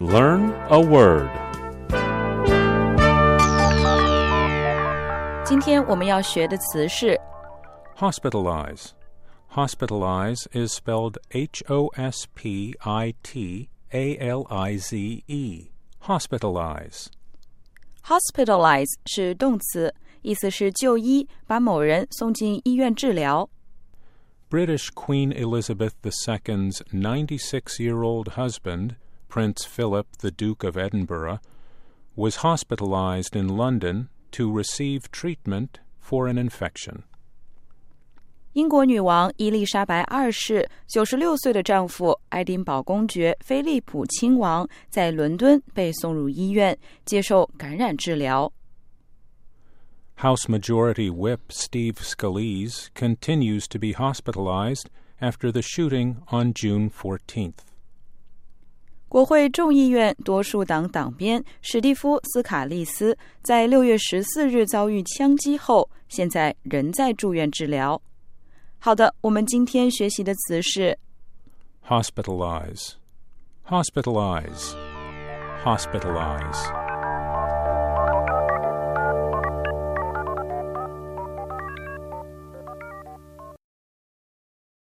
Learn a word. 今天我们要学的词是 Hospitalize. Hospitalize is spelled Hospitalize. Hospitalize. Hospitalize 是动词，意思是就医，把某人送进医院治疗。 British Queen Elizabeth II's 96-year-old husband, Prince Philip, the Duke of Edinburgh, was hospitalized in London to receive treatment for an infection. 英国女王伊丽莎白二世96岁的丈夫爱丁堡公爵菲利普亲王在伦敦被送入医院接受感染治疗。 House Majority Whip Steve Scalise continues to be hospitalized after the shooting on June 14th. 国会众议院多数党党鞭史蒂夫·斯卡利斯在6月14日遭遇枪击后，现在仍在住院治疗。好的，我们今天学习的词是 Hospitalize. Hospitalize. Hospitalize.